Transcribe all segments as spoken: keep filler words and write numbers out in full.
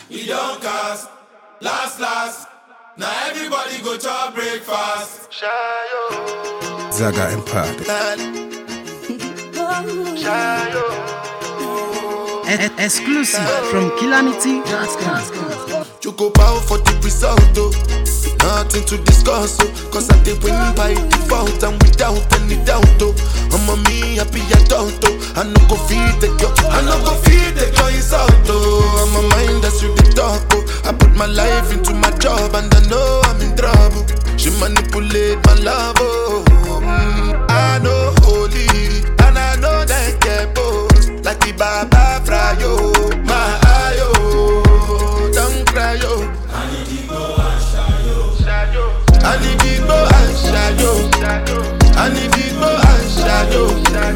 We don't cast, last last. Now everybody go to breakfast. Shayo, Zaga Empire. Shayo, E- exclusive from Calamity. You go bow for the result, oh. Nothing to discuss, oh. Cause I did win by default and without any doubt, oh. I'm a me happy adult, oh. I no go feed the girl, I no go feed the girl insult, oh. I'm a mind that's you the talk, oh. I put my life into my job and I know I'm in trouble. She manipulate my love, oh. Mm, I know holy and I know that get both. Like the Baba Frayo, my ayo. Don't cry, yo. I need to go and shayo. I need to go and shadow. I need to go and shadow.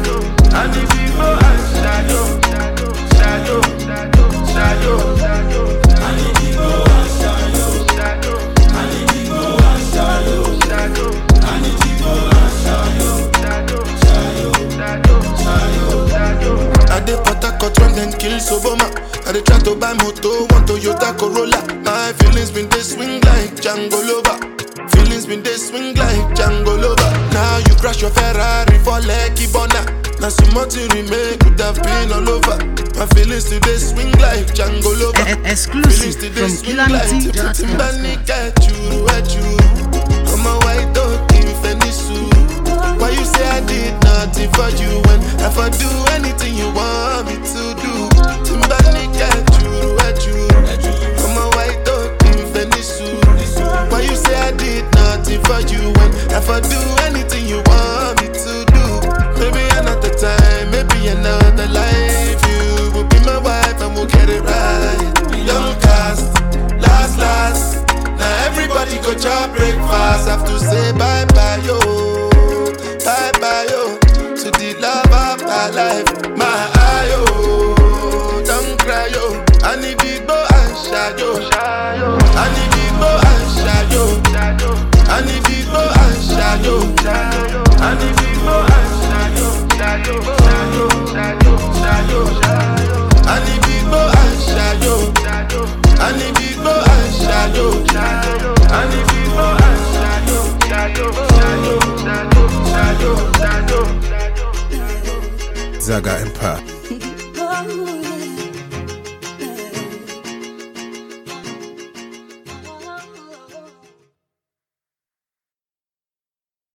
I need to go and shadow. Shadow, shadow, shadow. I need to go and shayo. I need to go and shayo. I need to go and shayo. Shayo, shayo, shayo. I dey Port run then kill Soboma. I dey try to buy moto, one Toyota Corolla. My feelings been they swing like Django Lover. Feelings been they swing like Django Lover. Now you crash your Ferrari for Lucky Bona. Now some more to remake could have been all over. My feelings today swing like Django Lover. E- exclusive from Calamity. Timbani get you, at you. I'm a white dog in Fenisu. Why you say I did nothing for you when if I do anything you want me to do? Timbani get you, at you. I'm a white dog in Fenisu. Why you say I did nothing for you when if I do anything you want me to do? Maybe another time, maybe another life. You will be my wife and we'll get it right. We don't cast, last, last. Now everybody go to breakfast. Have to say bye bye yo, bye bye yo. To the love of my life, my ayo. Don't cry yo. I need to go and shadow. I need to go and shadow. I need to go and shadow. I need to go and shadow. Shadow, shadow, shadow, shadow. I need to go and shadow. I need to go and shadow. I need to go and shadow. Shadow, shadow, shadow, shadow, shadow. Zaga Empire.